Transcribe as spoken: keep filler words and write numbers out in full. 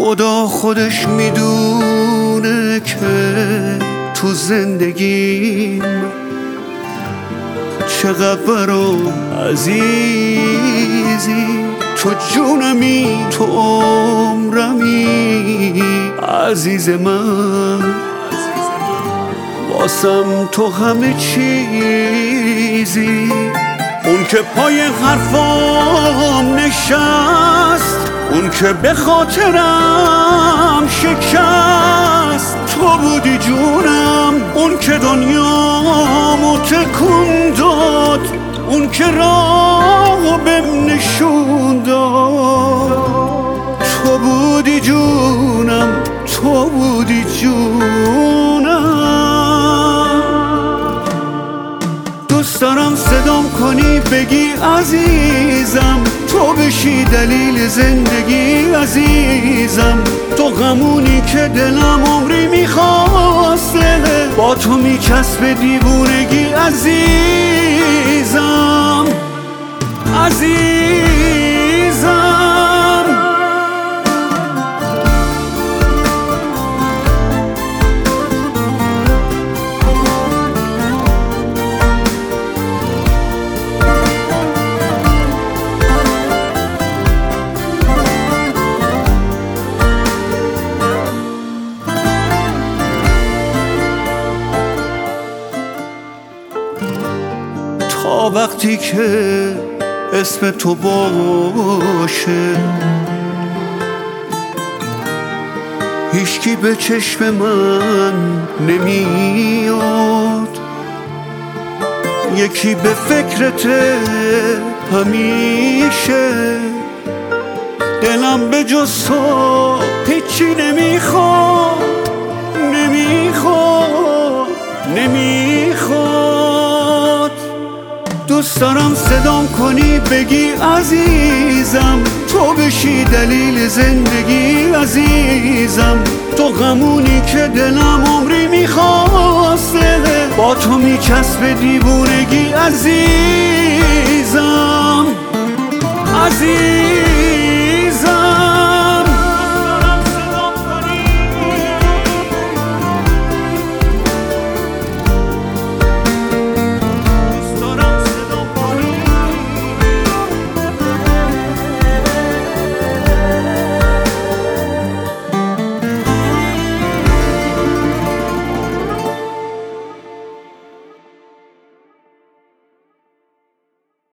خدا خودش میدونه که تو زندگیم چقدر برام عزیزی. تو جونمی، تو عمرمی، عزیز من، واسم تو همه چیزی. اون که پای حرفام نشست، اون که به خاطرم شکست، تو بودی جونم. اون که دنیامو تکون داد، اون که راهو بهم نشون داد، تو بودی جونم، تو بودی جونم. دوست دارم صدام کنی بگی عزیزم، تو بشی دلیل زندگی عزیزم. تو غمونی که دلم عمری میخواسته، با تو میچسبه دیوونگی عزیزم، عزیزم. تا وقتی که اسم تو باشه، هیچکی به چشم من نمیاد. یکی به فکرته همیشه، دلم به جز تو هیچی نمیخواد، نمیخواد، نمیخواد. دوست دارم صدام کنی بگی عزیزم، تو بشی دلیل زندگی عزیزم. تو غمونی که دلم عمری میخواسته، با تو میچسبه دیوونگی عزیزم، عزیزم.